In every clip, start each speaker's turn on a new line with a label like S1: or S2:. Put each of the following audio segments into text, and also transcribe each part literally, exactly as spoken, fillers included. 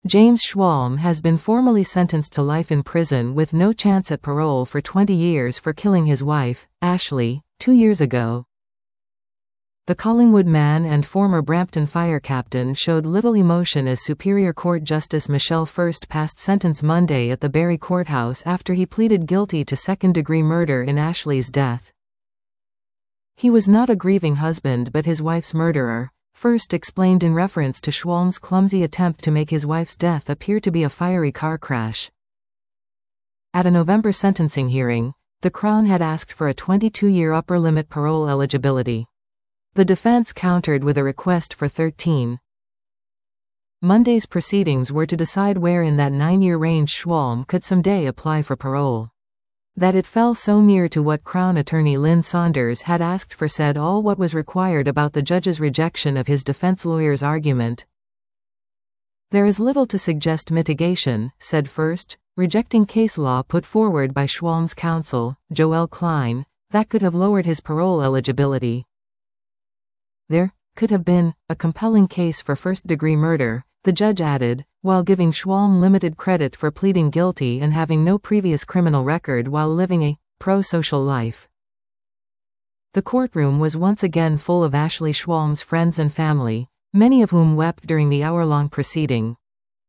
S1: James Schwalm has been formally sentenced to life in prison with no chance at parole for twenty years for killing his wife, Ashley, two years ago. The Collingwood man and former Brampton fire captain showed little emotion as Superior Court Justice Michelle First passed sentence Monday at the Barrie Courthouse after he pleaded guilty to second-degree murder in Ashley's death. He was not a grieving husband but his wife's murderer, First explained in reference to Schwalm's clumsy attempt to make his wife's death appear to be a fiery car crash. At a November sentencing hearing, the Crown had asked for a twenty-two-year upper limit parole eligibility. The defense countered with a request for thirteen. Monday's proceedings were to decide where in that nine-year range Schwalm could someday apply for parole. That it fell so near to what Crown Attorney Lynn Saunders had asked for said all what was required about the judge's rejection of his defense lawyer's argument. There is little to suggest mitigation, said First, rejecting case law put forward by Schwalm's counsel, Joel Klein, that could have lowered his parole eligibility. There could have been a compelling case for first-degree murder, the judge added, while giving Schwalm limited credit for pleading guilty and having no previous criminal record while living a pro-social life. The courtroom was once again full of Ashley Schwalm's friends and family, many of whom wept during the hour-long proceeding.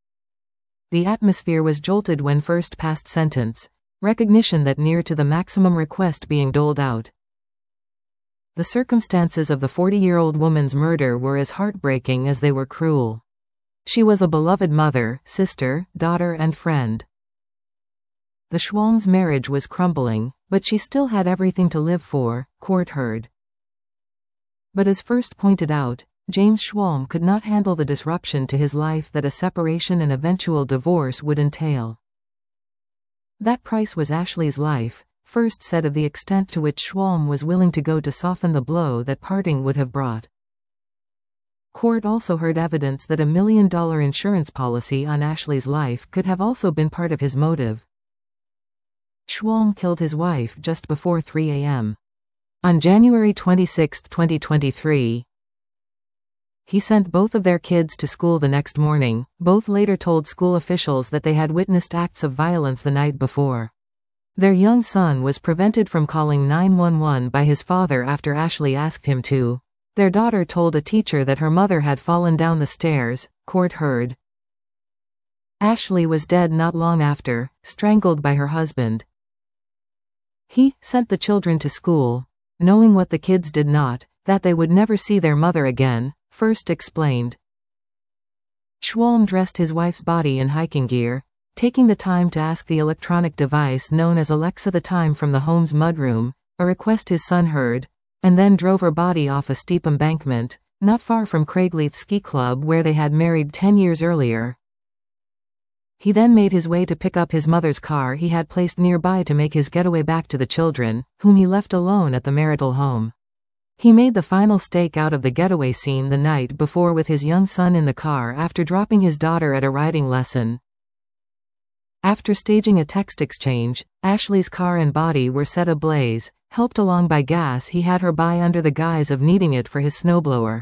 S1: The atmosphere was jolted when First passed sentence, recognition that near to the maximum request being doled out. The circumstances of the forty-year-old woman's murder were as heartbreaking as they were cruel. She was a beloved mother, sister, daughter and friend. The Schwalms' marriage was crumbling, but she still had everything to live for, court heard. But as First pointed out, James Schwalm could not handle the disruption to his life that a separation and eventual divorce would entail. That price was Ashley's life, First said of the extent to which Schwalm was willing to go to soften the blow that parting would have brought. Court also heard evidence that a million-dollar insurance policy on Ashley's life could have also been part of his motive. Schwalm killed his wife just before three a m On January twenty-sixth, twenty twenty-three, he sent both of their kids to school the next morning. Both later told school officials that they had witnessed acts of violence the night before. Their young son was prevented from calling nine one one by his father after Ashley asked him to. Their daughter told a teacher that her mother had fallen down the stairs, court heard. Ashley was dead not long after, strangled by her husband. He sent the children to school, knowing what the kids did not, that they would never see their mother again, First explained. Schwalm dressed his wife's body in hiking gear, taking the time to ask the electronic device known as Alexa the time from the home's mudroom, a request his son heard, and then drove her body off a steep embankment, not far from Craigleith Ski Club where they had married ten years earlier. He then made his way to pick up his mother's car he had placed nearby to make his getaway back to the children, whom he left alone at the marital home. He made the final stake out of the getaway scene the night before with his young son in the car after dropping his daughter at a riding lesson. After staging a text exchange, Ashley's car and body were set ablaze, helped along by gas he had her buy under the guise of needing it for his snowblower.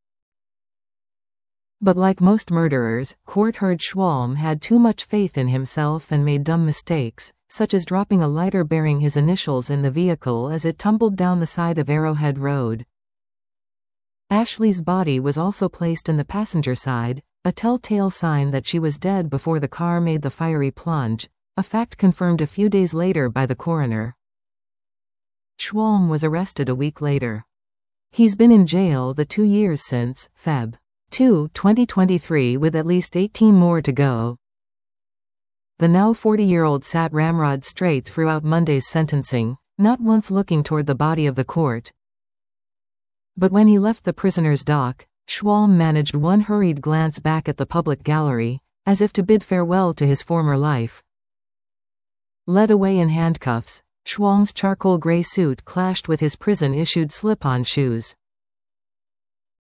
S1: But like most murderers, court heard Schwalm had too much faith in himself and made dumb mistakes, such as dropping a lighter bearing his initials in the vehicle as it tumbled down the side of Arrowhead Road. Ashley's body was also placed in the passenger side, a telltale sign that she was dead before the car made the fiery plunge, a fact confirmed a few days later by the coroner. Schwalm was arrested a week later. He's been in jail the two years since February second, twenty twenty-three, with at least eighteen more to go. The now forty-year-old sat ramrod straight throughout Monday's sentencing, not once looking toward the body of the court. But when he left the prisoner's dock, Schwalm managed one hurried glance back at the public gallery, as if to bid farewell to his former life. Led away in handcuffs, Schwalm's charcoal gray suit clashed with his prison-issued slip-on shoes.